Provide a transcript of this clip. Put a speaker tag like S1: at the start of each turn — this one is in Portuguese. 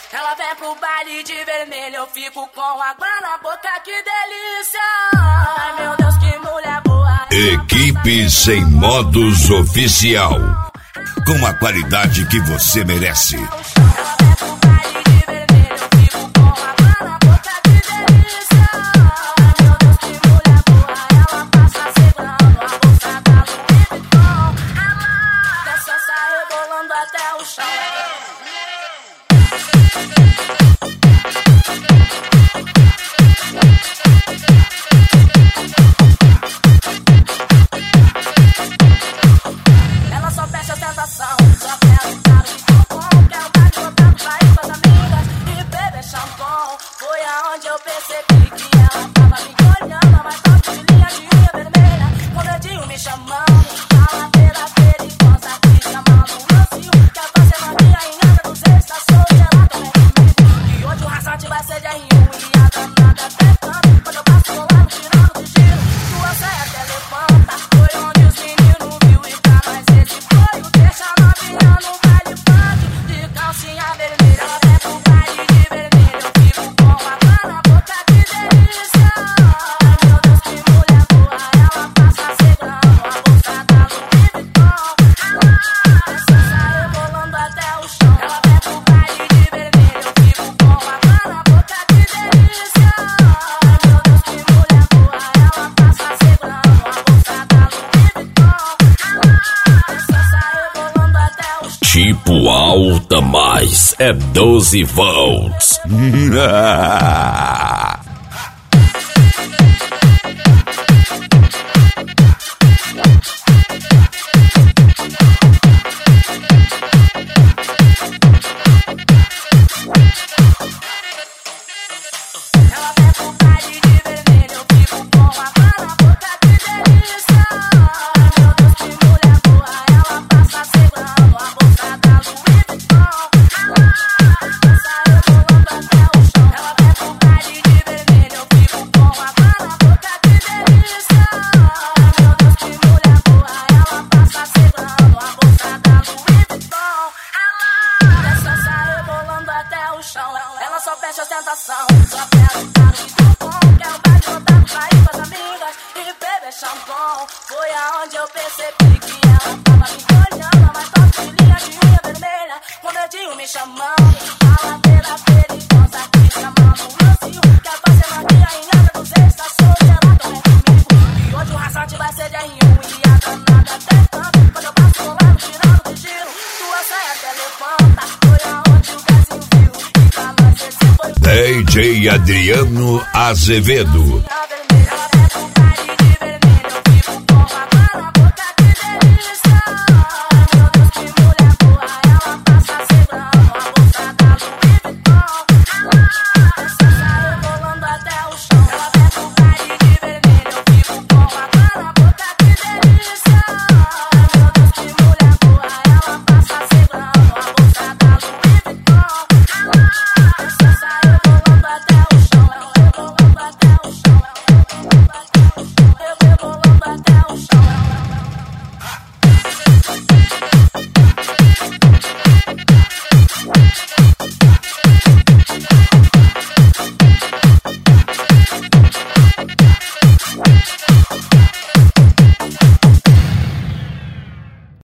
S1: Ela vem pro baile de vermelho, eu fico com água na boca, que delícia. Ai meu Deus, que mulher boa.
S2: Equipe Sem Modos Oficial, com a qualidade que você merece.
S1: Ela só fecha a tentação, só quer um cara de bombom, quer um baile lotado pra ir com as amigas e beber champanhe. Foi aonde eu percebi que ela tava me olhando, mas toque de linha de unha vermelha, com o dedinho me chamando. A ladeira perigosa que chamando um macio, quer fazer magia em asa dos estações, ela também comigo. E hoje o raçante vai ser de R1 e a danada até canta. Quando eu passo rolando, tirando de giro, tua saia até levanta. Foi onde os meninos viu e pra nós esse foi o deixa novinha no baile funk de calcinha vermelha. Ela vem pro baile de vermelho, eu fico com água na boca, que delícia. Ai meu Deus, que mulher boa, ela passa segurando a bolsa da Louis Vuitton. Essa sai rolando até o chão. Ela vem pro baile de vermelho, eu fico com água na boca, que delícia. Ai meu Deus, que mulher boa, ela passa segurando a bolsa da Louis Vuitton. Essa sai rolando até o chão.
S2: Tipo alta, mas é 12 volts.
S1: Ela vem pro baile de vermelho, eu fico com água na boca, que delícia. Ai meu Deus, que mulher boa, ela passa segurando a bolsa da Louis Vuitton. Essa sai rolando até o chão. Ela vem pro baile de vermelho, eu fico com água na boca, que delícia. Ai meu Deus, que mulher boa, ela passa segurando a bolsa da Louis Vuitton. Essa sai rolando até o chão. Ela só fecha a ostentação, só quer um cara de bombom, quer um baile lotado pra ir com as amigas e beber champanhe. Foi aonde eu percebi que ela tava me olhando, mas toque de linha de unha vermelha, com o dedinho me chamando. A ladeira perigosa que chamando um macio, quer fazer magia em asa dos estações, ela também comigo. E hoje o raçante vai ser de R1 e a danada até canta. Quando eu passo rolando, tirando de giro, tua saia até levanta. Foi aonde o Brasil viu e pra nós esse foi o
S2: DJ Adriano Azevedo.